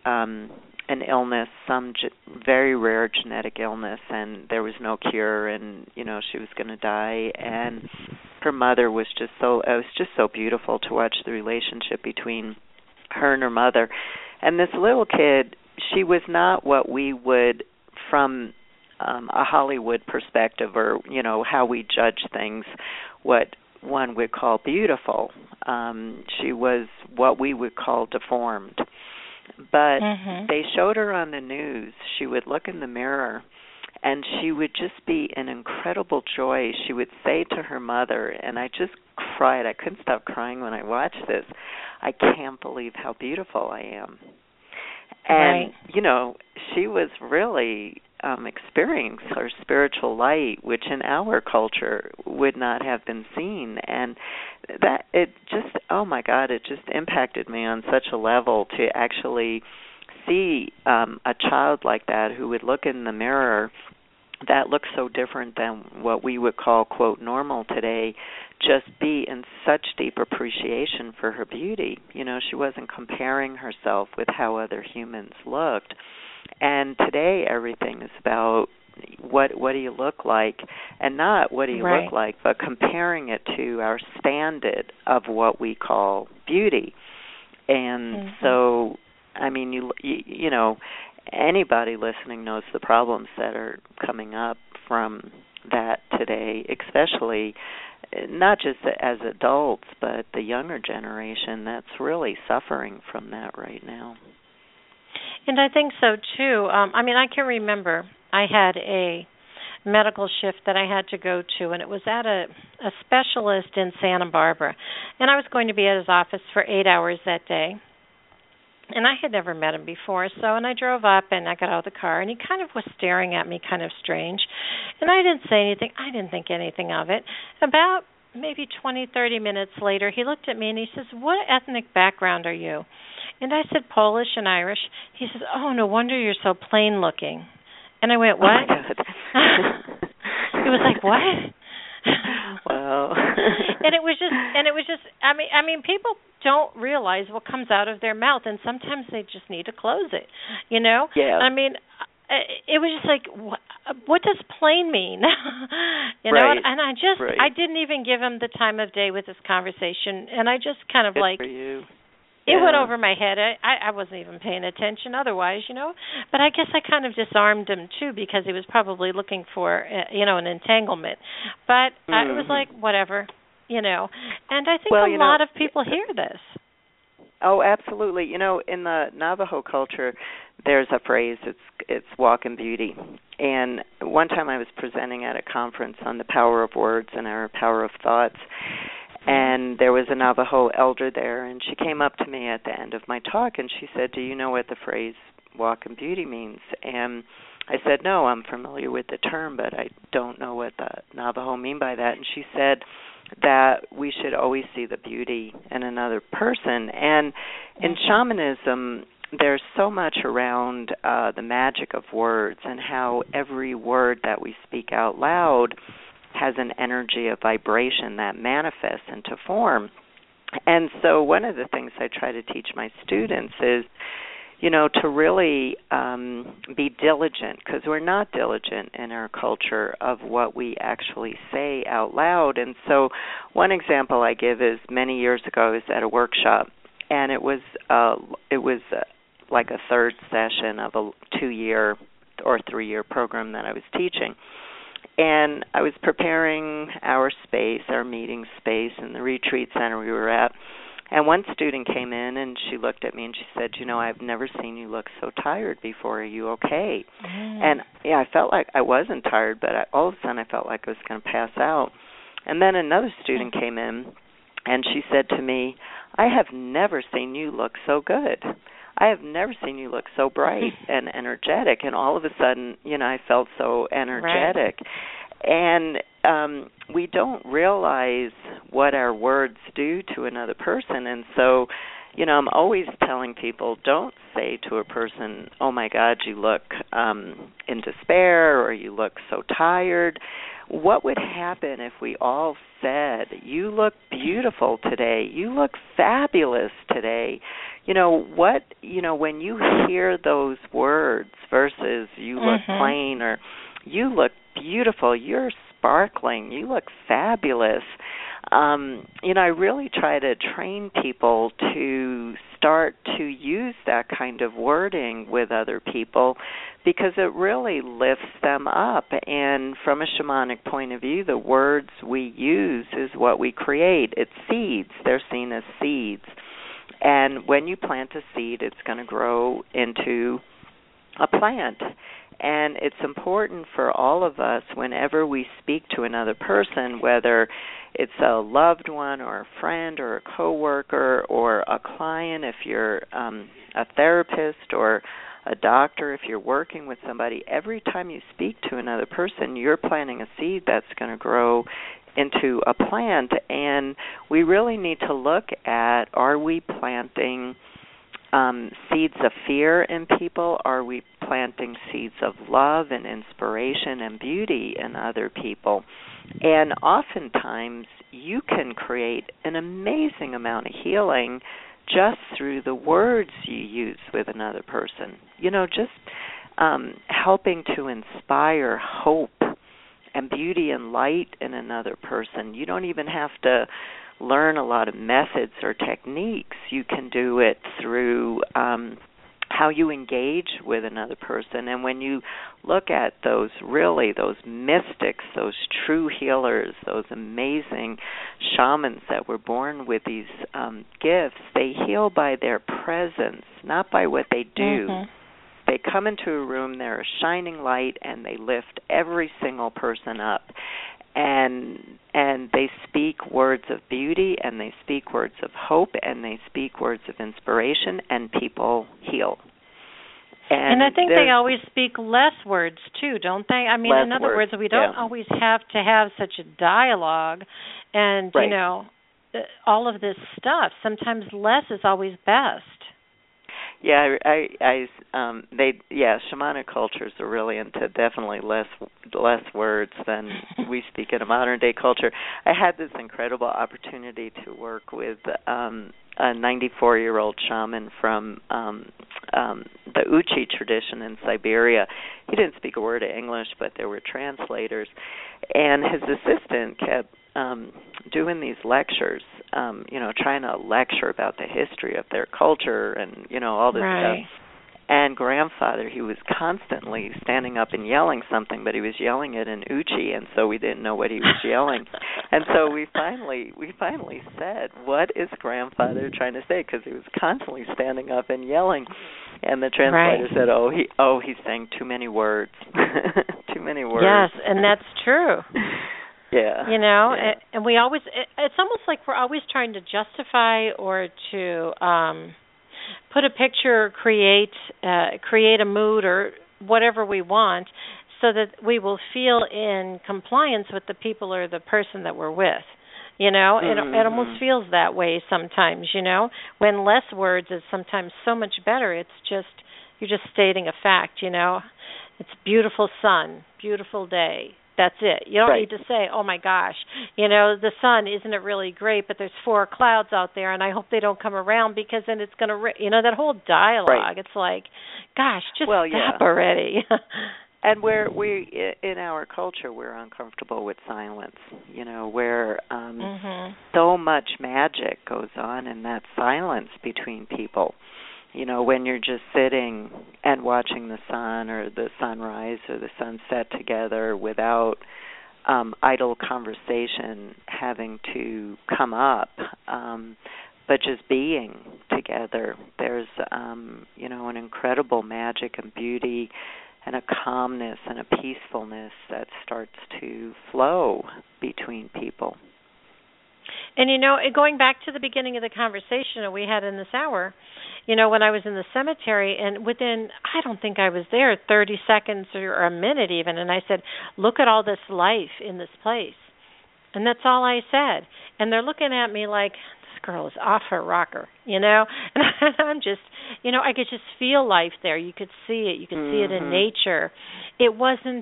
an illness, some very rare genetic illness, and there was no cure, and she was going to die. And her mother was it was just so beautiful to watch the relationship between her and her mother. And this little kid, she was not what we would, from a Hollywood perspective, or how we judge things, what one would call beautiful. She was what we would call deformed. But they showed her on the news. She would look in the mirror, and she would just be an incredible joy. She would say to her mother, and I just cried. I couldn't stop crying when I watched this. I can't believe how beautiful I am. And, right. She was really experiencing her spiritual light, which in our culture would not have been seen. And that, it just, oh my God, it just impacted me on such a level to actually see a child like that who would look in the mirror that looks so different than what we would call, quote, normal today, just be in such deep appreciation for her beauty. She wasn't comparing herself with how other humans looked. And today everything is about what do you look like, and not what do you right. look like, but comparing it to our standard of what we call beauty. And so, I mean, you know, anybody listening knows the problems that are coming up from that today, especially not just as adults, but the younger generation that's really suffering from that right now. And I think so, too. I mean, I can remember I had a medical shift that I had to go to, and it was at a specialist in Santa Barbara. And I was going to be at his office for 8 hours that day. And I had never met him before, and I drove up, and I got out of the car, and he kind of was staring at me kind of strange. And I didn't say anything. I didn't think anything of it. About maybe 20, 30 minutes later, he looked at me and he says, "What ethnic background are you?" And I said, "Polish and Irish." He says, "Oh, no wonder you're so plain looking." And I went, "What?" Oh, my God. He was like, "What?" Wow. and it was just I mean people don't realize what comes out of their mouth, and sometimes they just need to close it, you know? Yeah. I mean, it was just like, what does plain mean? You know, right. and I didn't even give him the time of day with this conversation, and I just kind of Good like for you. it went over my head. I wasn't even paying attention otherwise, you know. But I guess I kind of disarmed him too, because he was probably looking for, an entanglement. But it was like, whatever, you know. And I think a lot of people hear this. Oh, absolutely. You know, in the Navajo culture, there's a phrase. It's walk in beauty. And one time I was presenting at a conference on the power of words and our power of thoughts. And there was a Navajo elder there, and she came up to me at the end of my talk, and she said, "Do you know what the phrase walk in beauty means?" And I said, "No, I'm familiar with the term, but I don't know what the Navajo mean by that." And she said that we should always see the beauty in another person. And in shamanism, there's so much around the magic of words and how every word that we speak out loud has an energy, a vibration that manifests into form. And so one of the things I try to teach my students is, to really be diligent, because we're not diligent in our culture of what we actually say out loud. And so one example I give is many years ago I was at a workshop, and it was like a third session of a 2-year or 3-year program that I was teaching. And I was preparing our space, our meeting space in the retreat center we were at. And one student came in and she looked at me and she said, "I've never seen you look so tired before. Are you okay?" And I felt like I wasn't tired, but all of a sudden I felt like I was going to pass out. And then another student came in and she said to me, "I have never seen you look so good. I have never seen you look so bright and energetic." And all of a sudden, I felt so energetic. Right. And we don't realize what our words do to another person. And so, I'm always telling people, don't say to a person, "Oh, my God, you look in despair," or "You look so tired." What would happen if we all said, "You look beautiful today. You look fabulous today"? When you hear those words versus "you look plain" or "you look beautiful, you're sparkling, you look fabulous." I really try to train people to start to use that kind of wording with other people, because it really lifts them up. And from a shamanic point of view, the words we use is what we create. It's seeds. They're seen as seeds. And when you plant a seed, it's going to grow into a plant. And it's important for all of us, whenever we speak to another person, whether it's a loved one or a friend or a coworker or a client, if you're a therapist or a doctor, if you're working with somebody, every time you speak to another person, you're planting a seed that's going to grow into a plant. And we really need to look at, are we planting seeds of fear in people? Are we planting seeds of love and inspiration and beauty in other people? And oftentimes you can create an amazing amount of healing just through the words you use with another person. Just helping to inspire hope and beauty and light in another person. You don't even have to learn a lot of methods or techniques. You can do it through how you engage with another person. And when you look at those mystics, those true healers, those amazing shamans that were born with these gifts, they heal by their presence, not by what they do. They come into a room, they're a shining light, and they lift every single person up. And they speak words of beauty, and they speak words of hope, and they speak words of inspiration, and people heal. And I think they always speak less words, too, don't they? I mean, in other words, we don't always have to have such a dialogue And, right. all of this stuff, sometimes less is always best. Yeah, shamanic cultures are really into definitely less words than we speak in a modern day culture. I had this incredible opportunity to work with a 94-year-old shaman from the Uchi tradition in Siberia. He didn't speak a word of English, but there were translators, and his assistant kept doing these lectures, trying to lecture about the history of their culture and, all this right. stuff. And grandfather, he was constantly standing up and yelling something, but he was yelling it in Uchi, and so we didn't know what he was yelling. And so we finally said, "What is grandfather trying to say?" Because he was constantly standing up and yelling. And the translator right. said, he's saying too many words, too many words. Yes, and that's true. Yeah. Yeah. And we always, it's almost like we're always trying to justify or to put a picture, create a mood or whatever we want so that we will feel in compliance with the people or the person that we're with. Mm-hmm. It almost feels that way sometimes, when less words is sometimes so much better. It's just, you're just stating a fact, It's beautiful sun, beautiful day. That's it. You don't need to say, "Oh my gosh, the sun, isn't it really great? But there's 4 clouds out there, and I hope they don't come around because then it's going to, that whole dialogue. Right. It's like, gosh, just stop already. And we in our culture, we're uncomfortable with silence. Where so much magic goes on in that silence between people. When you're just sitting and watching the sun or the sunrise or the sunset together without idle conversation having to come up, but just being together, there's, an incredible magic and beauty and a calmness and a peacefulness that starts to flow between people. And, going back to the beginning of the conversation that we had in this hour, when I was in the cemetery, and within, I don't think I was there, 30 seconds or a minute even, and I said, "Look at all this life in this place." And that's all I said. And they're looking at me like, this girl is off her rocker, And I'm just, I could just feel life there. You could see it. You could see it in nature. It wasn't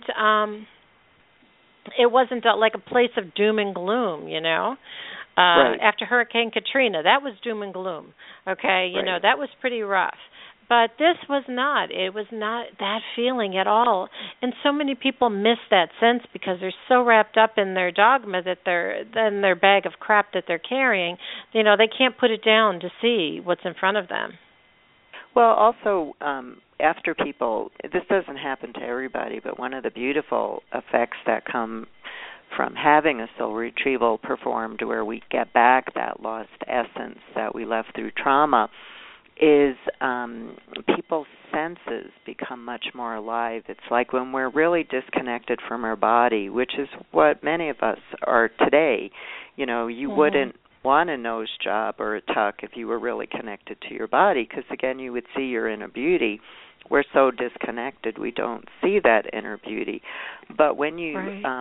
like a place of doom and gloom, Right. After Hurricane Katrina, that was doom and gloom. Okay, that was pretty rough. But this was not. It was not that feeling at all. And so many people miss that sense because they're so wrapped up in their dogma that in their bag of crap that they're carrying, they can't put it down to see what's in front of them. Well, also, after people, this doesn't happen to everybody, but one of the beautiful effects that come from having a soul retrieval performed where we get back that lost essence that we left through trauma is people's senses become much more alive. It's like when we're really disconnected from our body, which is what many of us are today. You wouldn't want a nose job or a tuck if you were really connected to your body because, again, you would see your inner beauty. We're so disconnected, we don't see that inner beauty. But when you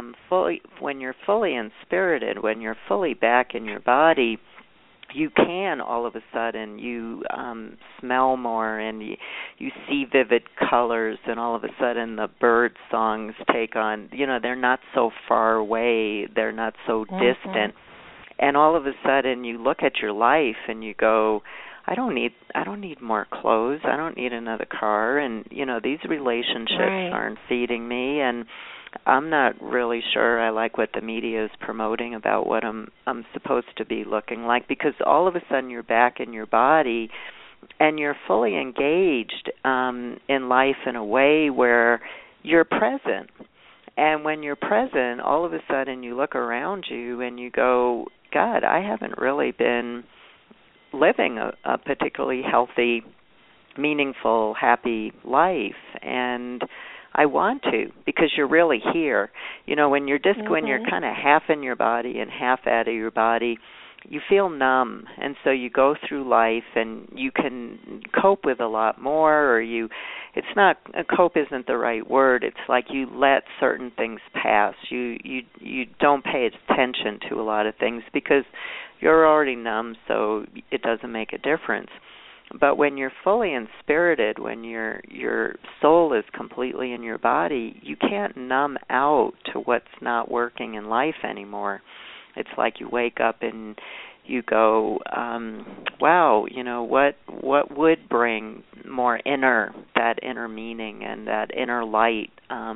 when you're fully inspirited, when you're fully back in your body, you can all of a sudden you smell more and you see vivid colors, and all of a sudden the bird songs take on. They're not so far away, they're not so distant, and all of a sudden you look at your life and you go, I don't need more clothes. I don't need another car. And, these relationships aren't feeding me. And I'm not really sure I like what the media is promoting about what I'm supposed to be looking like, because all of a sudden you're back in your body and you're fully engaged in life in a way where you're present. And when you're present, all of a sudden you look around you and you go, God, I haven't really been living a particularly healthy, meaningful, happy life, and I want to, because you're really here. When you're when you're kind of half in your body and half out of your body, you feel numb, and so you go through life and you can cope with a lot more, or it's not, cope isn't the right word, it's like you let certain things pass. You don't pay attention to a lot of things because you're already numb, so it doesn't make a difference. But when you're fully inspirited, when your soul is completely in your body, you can't numb out to what's not working in life anymore. It's like you wake up and you go, wow, what would bring more that inner meaning and that inner light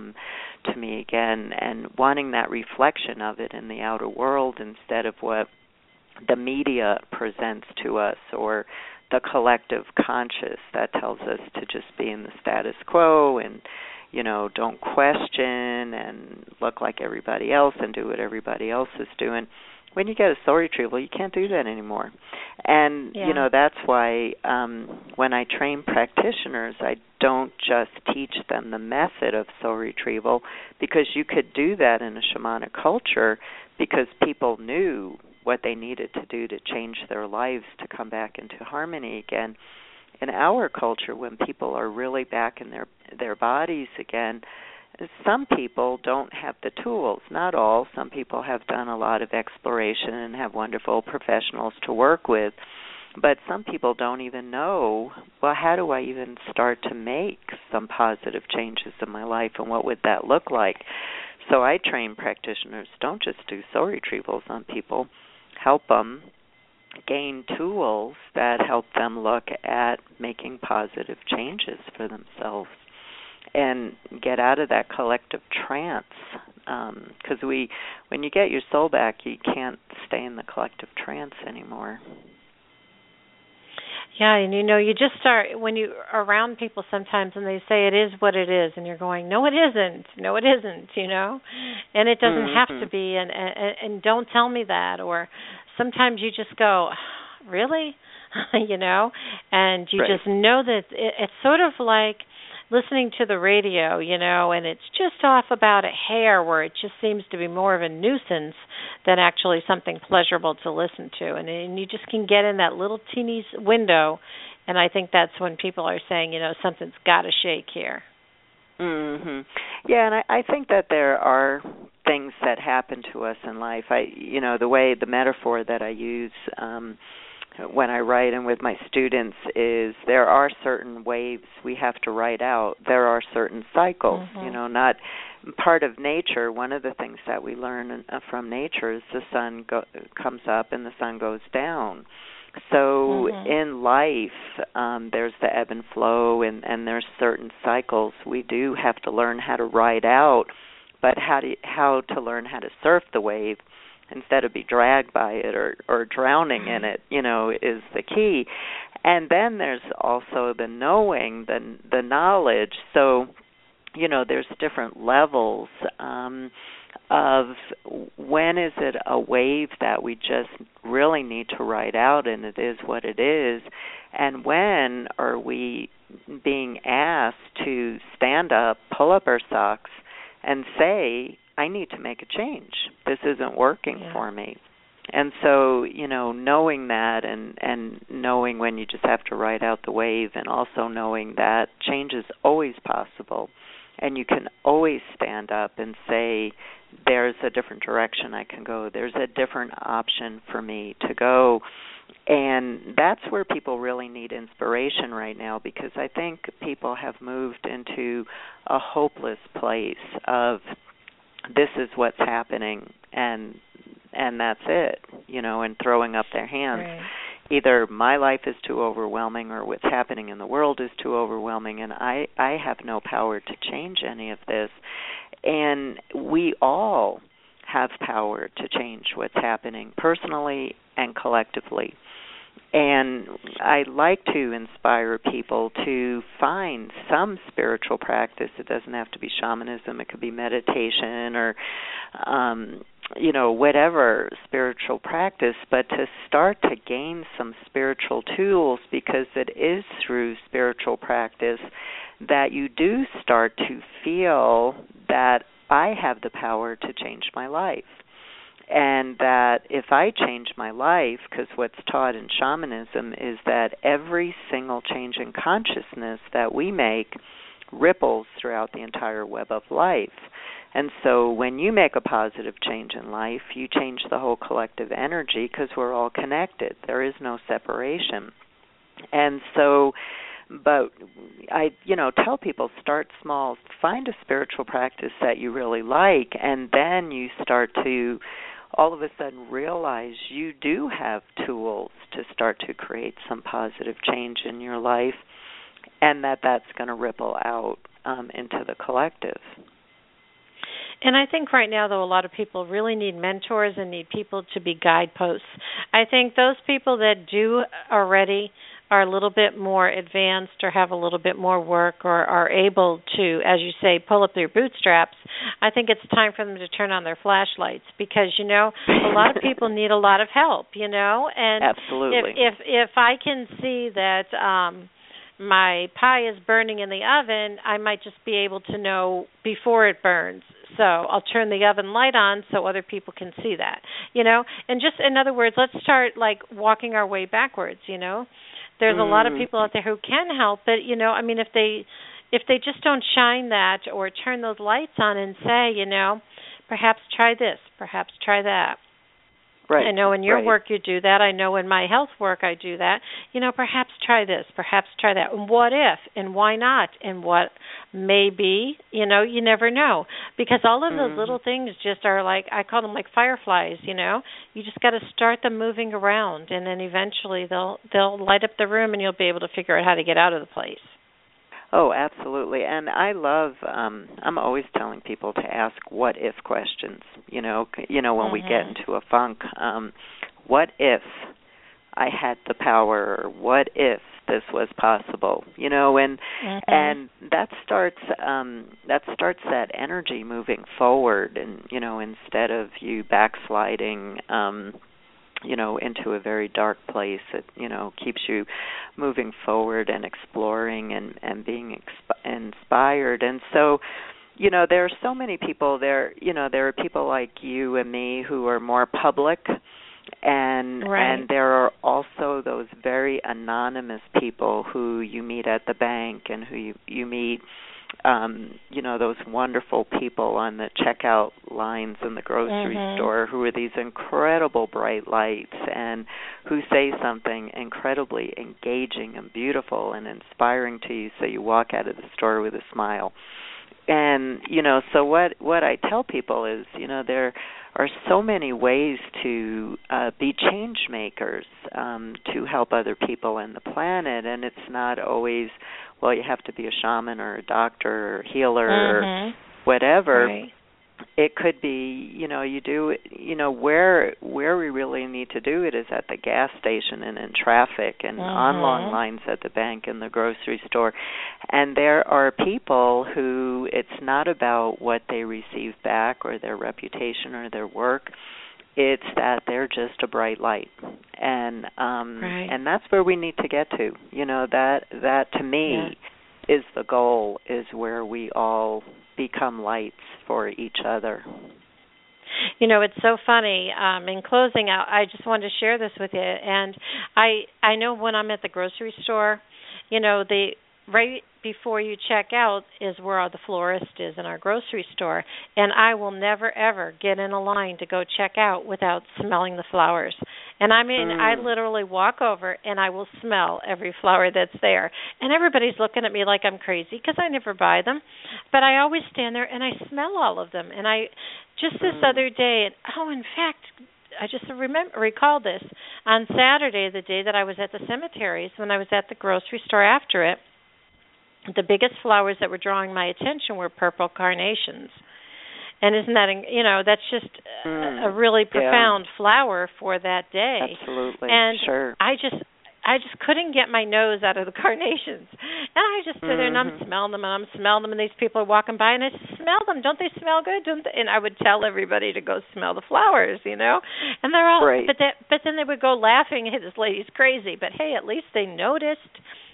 to me again, and wanting that reflection of it in the outer world instead of what the media presents to us, or the collective conscious that tells us to just be in the status quo and, don't question and look like everybody else and do what everybody else is doing. When you get a soul retrieval, you can't do that anymore. And, that's why when I train practitioners, I don't just teach them the method of soul retrieval, because you could do that in a shamanic culture because people knew what they needed to do to change their lives to come back into harmony again. In our culture, when people are really back in their bodies again, some people don't have the tools. Not all. Some people have done a lot of exploration and have wonderful professionals to work with. But some people don't even know, well, how do I even start to make some positive changes in my life, and what would that look like? So I train practitioners, don't just do soul retrievals on people, help them gain tools that help them look at making positive changes for themselves and get out of that collective trance. Because when you get your soul back, you can't stay in the collective trance anymore. Yeah, and you just start, when you're around people sometimes and they say it is what it is, and you're going, no, it isn't, and it doesn't have to be, and don't tell me that. Or sometimes you just go, really? And you just know that it's sort of like listening to the radio, and it's just off about a hair, where it just seems to be more of a nuisance than actually something pleasurable to listen to. And you just can get in that little teeny window, and I think that's when people are saying, something's got to shake here. Mhm. Yeah, and I think that there are things that happen to us in life. The metaphor that I use when I write and with my students is there are certain waves we have to ride out. There are certain cycles, not part of nature. One of the things that we learn from nature is the sun comes up and the sun goes down. So in life, there's the ebb and flow, and there's certain cycles we do have to learn how to ride out, but how to learn how to surf the wave instead of be dragged by it or drowning in it, is the key. And then there's also the knowing, the knowledge. So, there's different levels of when is it a wave that we just really need to ride out and it is what it is, and when are we being asked to stand up, pull up our socks, and say, I need to make a change. This isn't working for me. And so, knowing that and knowing when you just have to ride out the wave, and also knowing that change is always possible, and you can always stand up and say, there's a different direction I can go. There's a different option for me to go. And that's where people really need inspiration right now, because I think people have moved into a hopeless place of this is what's happening and that's it, and throwing up their hands. Right. Either my life is too overwhelming or what's happening in the world is too overwhelming, and I have no power to change any of this. And we all have power to change what's happening personally and collectively. And I like to inspire people to find some spiritual practice. It doesn't have to be shamanism. It could be meditation or, whatever spiritual practice, but to start to gain some spiritual tools, because it is through spiritual practice that you do start to feel that I have the power to change my life. and that if I change my life, because what's taught in shamanism is that every single change in consciousness that we make ripples throughout the entire web of life. And so when you make a positive change in life, you change the whole collective energy because we're all connected. There is no separation. And so, but I, tell people, start small, find a spiritual practice that you really like, and then you start to all of a sudden realize you do have tools to start to create some positive change in your life, and that's going to ripple out into the collective. And I think right now, though, a lot of people really need mentors and need people to be guideposts. I think those people that do already are a little bit more advanced or have a little bit more work or are able to, as you say, pull up their bootstraps, I think it's time for them to turn on their flashlights because, a lot of people need a lot of help, And absolutely. If I can see that my pie is burning in the oven, I might just be able to know before it burns. So I'll turn the oven light on so other people can see that, And just, in other words, let's start, walking our way backwards, There's a lot of people out there who can help, but, if they just don't shine that or turn those lights on and say, perhaps try this, perhaps try that. Right. I know in your work you do that. I know in my health work I do that. Perhaps try this, perhaps try that. And what if? And why not? And what may be? You never know. Because all of those little things just are I call them like fireflies, You just got to start them moving around, and then eventually they'll light up the room, and you'll be able to figure out how to get out of the place. Oh, absolutely. And I love, I'm always telling people to ask what-if questions, when we get into a funk. What if I had the power? Or what if this was possible? And that starts that energy moving forward, and, instead of you backsliding, into a very dark place. It, keeps you moving forward and exploring and being inspired. And so, there are so many people there. There are people like you and me who are more public, and there are also those very anonymous people who you meet at the bank and who you meet. Those wonderful people on the checkout lines in the grocery store who are these incredible bright lights and who say something incredibly engaging and beautiful and inspiring to you, so you walk out of the store with a smile. And, so what I tell people is, there are so many ways to be change makers, to help other people and the planet, and it's not always, well, you have to be a shaman or a doctor or healer or whatever. Right. It could be, you do, where we really need to do it is at the gas station and in traffic and on long lines at the bank and the grocery store. And there are people who it's not about what they receive back or their reputation or their work. It's that they're just a bright light. And and that's where we need to get to. That to me is the goal, is where we all become lights for each other. It's so funny. In closing, I just wanted to share this with you. And I know when I'm at the grocery store, right before you check out is where the florist is in our grocery store. And I will never, ever get in a line to go check out without smelling the flowers. And I literally walk over and I will smell every flower that's there. And everybody's looking at me like I'm crazy because I never buy them. But I always stand there and I smell all of them. And just this other day, in fact, I just recall this. On Saturday, the day that I was at the cemeteries, when I was at the grocery store after it, the biggest flowers that were drawing my attention were purple carnations. And isn't that, that's just a really profound flower for that day. Absolutely. And sure. I just couldn't get my nose out of the carnations. And I just stood there and I'm smelling them and these people are walking by and I smell them. Don't they smell good? And I would tell everybody to go smell the flowers, And they're all, but then they would go laughing, hey, this lady's crazy. But hey, at least they noticed.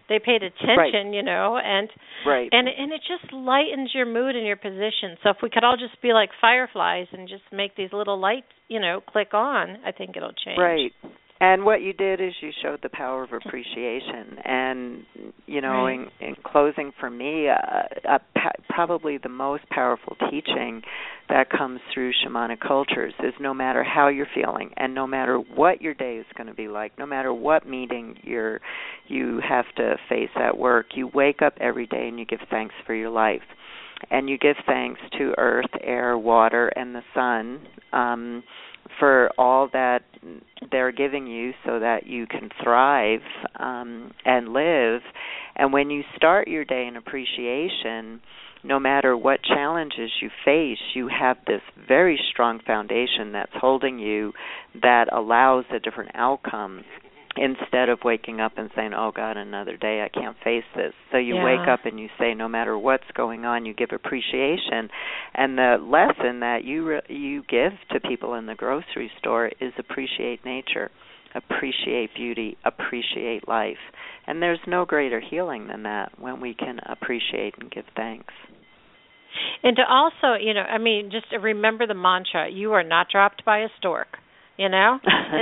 They paid attention, right. and it just lightens your mood and your position. So if we could all just be like fireflies and just make these little lights, click on, I think it'll change. Right. And what you did is you showed the power of appreciation. And, right. in closing for me, probably the most powerful teaching that comes through shamanic cultures is no matter how you're feeling and no matter what your day is going to be like, no matter what meeting you have to face at work, you wake up every day and you give thanks for your life. And you give thanks to earth, air, water, and the sun for all that they're giving you so that you can thrive and live. And when you start your day in appreciation, no matter what challenges you face, you have this very strong foundation that's holding you that allows a different outcome instead of waking up and saying, oh, God, another day, I can't face this. So you wake up and you say, no matter what's going on, you give appreciation. And the lesson that you give to people in the grocery store is appreciate nature, appreciate beauty, appreciate life. And there's no greater healing than that when we can appreciate and give thanks. And to also, just remember the mantra, you are not dropped by a stork. You have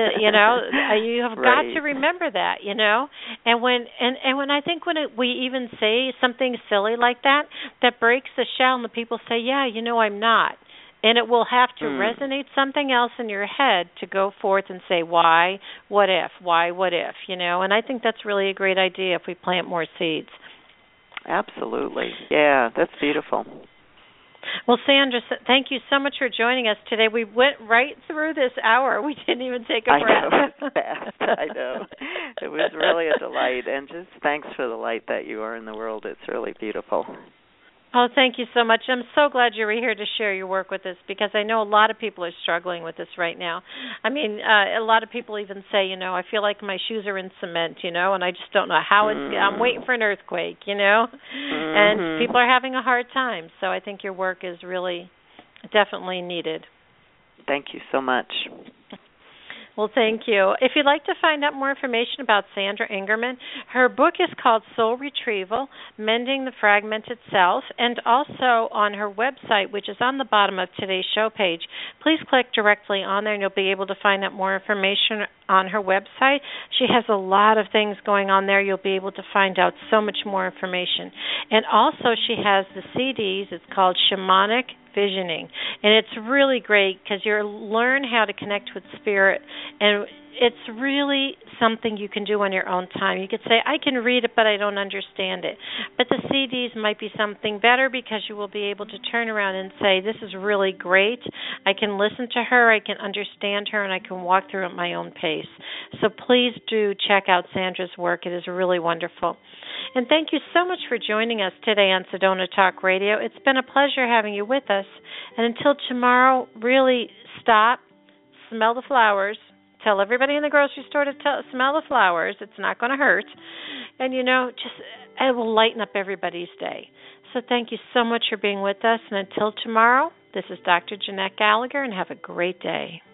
got to remember that, And when I think we even say something silly like that, that breaks the shell and the people say, yeah, I'm not. And it will have to resonate something else in your head to go forth and say, why, what if, And I think that's really a great idea if we plant more seeds. Absolutely. Yeah, that's beautiful. Well, Sandra, thank you so much for joining us today. We went right through this hour. We didn't even take a breath. I know. It was really a delight. And just thanks for the light that you are in the world. It's really beautiful. Oh, thank you so much. I'm so glad you were here to share your work with us because I know a lot of people are struggling with this right now. I mean, a lot of people even say, I feel like my shoes are in cement, and I just don't know how I'm waiting for an earthquake, and people are having a hard time. So I think your work is really definitely needed. Thank you so much. Well, thank you. If you'd like to find out more information about Sandra Ingerman, her book is called Soul Retrieval, Mending the Fragmented Self, and also on her website, which is on the bottom of today's show page. Please click directly on there, and you'll be able to find out more information on her website. She has a lot of things going on there. You'll be able to find out so much more information. And also she has the CDs. It's called Shamanic Visioning, and it's really great because you learn how to connect with spirit, and it's really something you can do on your own time. You could say, I can read it, but I don't understand it. But the CDs might be something better because you will be able to turn around and say, this is really great. I can listen to her, I can understand her, and I can walk through at my own pace. So please do check out Sandra's work. It is really wonderful. And thank you so much for joining us today on Sedona Talk Radio. It's been a pleasure having you with us. And until tomorrow, really stop, smell the flowers, tell everybody in the grocery store to smell the flowers. It's not going to hurt. And, just it will lighten up everybody's day. So thank you so much for being with us. And until tomorrow, this is Dr. Jeanette Gallagher, and have a great day.